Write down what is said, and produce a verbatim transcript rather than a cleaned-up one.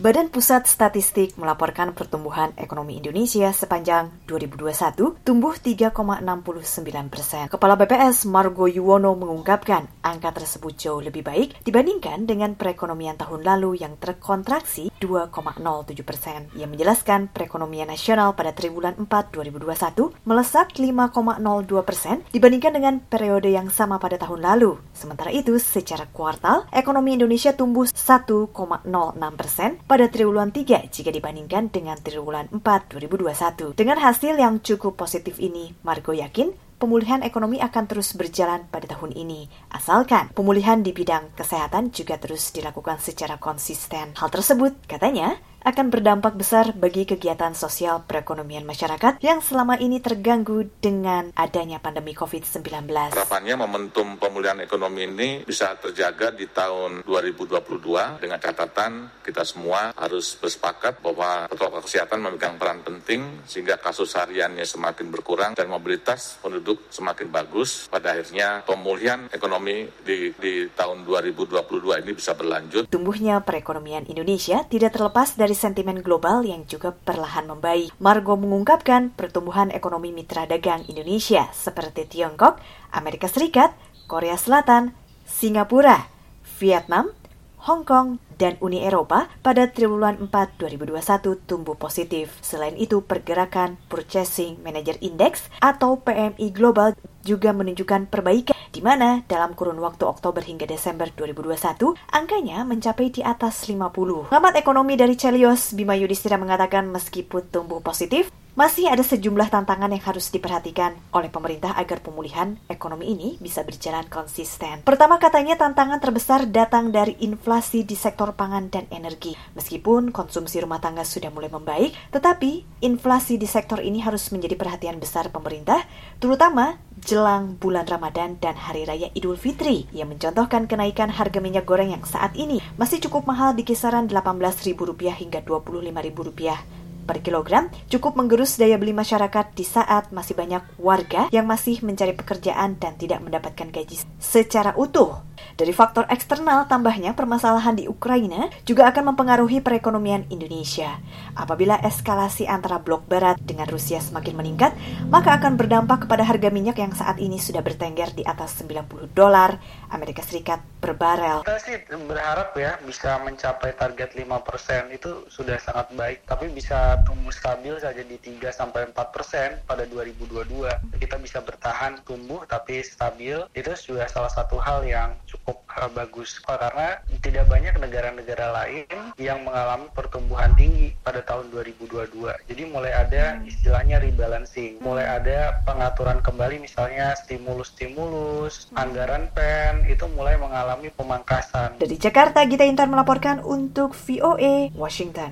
Badan Pusat Statistik melaporkan pertumbuhan ekonomi Indonesia sepanjang dua ribu dua puluh satu tumbuh tiga koma enam sembilan persen. Kepala B P S Margo Yuwono mengungkapkan angka tersebut jauh lebih baik dibandingkan dengan perekonomian tahun lalu yang terkontraksi dua koma nol tujuh persen. Ia menjelaskan perekonomian nasional pada triwulan empat dua ribu dua puluh satu melesat lima koma nol dua persen dibandingkan dengan periode yang sama pada tahun lalu. Sementara itu, secara kuartal, ekonomi Indonesia tumbuh satu koma nol enam persen pada triwulan tiga jika dibandingkan dengan triwulan empat dua ribu dua puluh satu. Dengan hasil yang cukup positif ini, Margo yakin pemulihan ekonomi akan terus berjalan pada tahun ini, asalkan pemulihan di bidang kesehatan juga terus dilakukan secara konsisten. Hal tersebut, katanya, akan berdampak besar bagi kegiatan sosial perekonomian masyarakat yang selama ini terganggu dengan adanya pandemi covid sembilan belas. Harapannya momentum pemulihan ekonomi ini bisa terjaga di tahun dua ribu dua puluh dua dengan catatan kita semua harus bersepakat bahwa protokol kesehatan memegang peran penting sehingga kasus hariannya semakin berkurang dan mobilitas penduduk semakin bagus. Pada akhirnya pemulihan ekonomi di, di tahun dua ribu dua puluh dua ini bisa berlanjut. Tumbuhnya perekonomian Indonesia tidak terlepas dari sentimen global yang juga perlahan membaik. Margo mengungkapkan pertumbuhan ekonomi mitra dagang Indonesia seperti Tiongkok, Amerika Serikat, Korea Selatan, Singapura, Vietnam, Hong Kong, dan Uni Eropa pada triwulan empat dua ribu dua puluh satu tumbuh positif. Selain itu, pergerakan Purchasing Manager Index atau P M I Global juga menunjukkan perbaikan, di mana dalam kurun waktu Oktober hingga Desember dua ribu dua puluh satu, angkanya mencapai di atas lima puluh. Pengamat ekonomi dari Celios, Bima Yudhistira mengatakan meskipun tumbuh positif, masih ada sejumlah tantangan yang harus diperhatikan oleh pemerintah agar pemulihan ekonomi ini bisa berjalan konsisten. Pertama, katanya tantangan terbesar datang dari inflasi di sektor pangan dan energi. Meskipun konsumsi rumah tangga sudah mulai membaik, tetapi inflasi di sektor ini harus menjadi perhatian besar pemerintah, terutama jelang bulan Ramadan dan Hari Raya Idul Fitri. Ia mencontohkan kenaikan harga minyak goreng yang saat ini masih cukup mahal di kisaran delapan belas ribu rupiah hingga dua puluh lima ribu rupiah per kilogram, cukup menggerus daya beli masyarakat di saat masih banyak warga yang masih mencari pekerjaan dan tidak mendapatkan gaji secara utuh. Dari faktor eksternal, tambahnya permasalahan di Ukraina juga akan mempengaruhi perekonomian Indonesia. Apabila eskalasi antara blok barat dengan Rusia semakin meningkat, maka akan berdampak kepada harga minyak yang saat ini sudah bertengger di atas sembilan puluh dolar Amerika Serikat per barel. Kita sih berharap ya bisa mencapai target lima persen, itu sudah sangat baik, tapi bisa tumbuh stabil saja di tiga sampai empat persen pada dua ribu dua puluh dua. Kita bisa bertahan tumbuh tapi stabil, itu sudah salah satu hal yang cukup uh, bagus, karena tidak banyak negara-negara lain yang mengalami pertumbuhan tinggi pada tahun dua ribu dua puluh dua. Jadi mulai ada istilahnya rebalancing, mulai ada pengaturan kembali, misalnya stimulus-stimulus, anggaran P E N itu mulai mengalami pemangkasan. Dari Jakarta, Gita Intan melaporkan untuk V O A Washington.